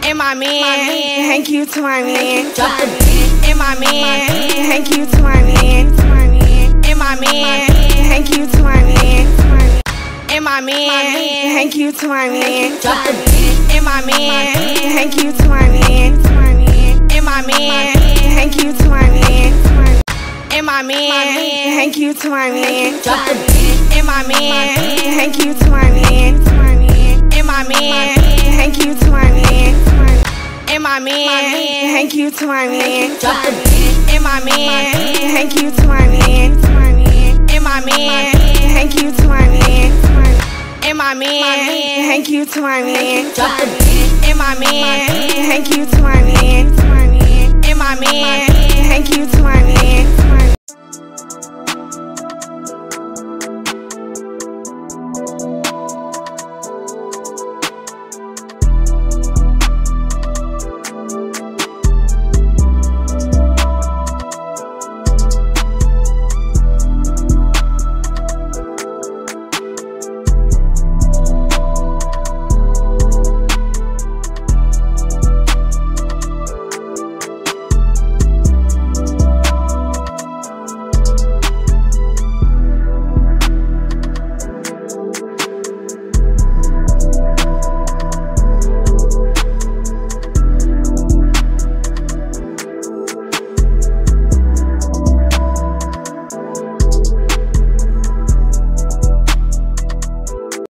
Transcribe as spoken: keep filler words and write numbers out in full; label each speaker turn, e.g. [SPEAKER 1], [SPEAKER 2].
[SPEAKER 1] and my man, thank you to my man.
[SPEAKER 2] Drop the beat.
[SPEAKER 1] And my man, thank you to my man. And my man, thank you to my man. And my man, thank you to my man.
[SPEAKER 2] Drop the beat.
[SPEAKER 1] And my man, thank you to my man. And my man, thank you to my man. And my man, thank you to my man.
[SPEAKER 2] Drop the beat.
[SPEAKER 1] And my man, thank you to my man. And my man, thank you to my man. And my man, thank you to my man.
[SPEAKER 2] Drop the beat.
[SPEAKER 1] And my man, thank you to my man. And my man, thank you to my man. And my man, thank you to my man.
[SPEAKER 2] Drop the beat.
[SPEAKER 1] And my man, thank you to my man. And my man,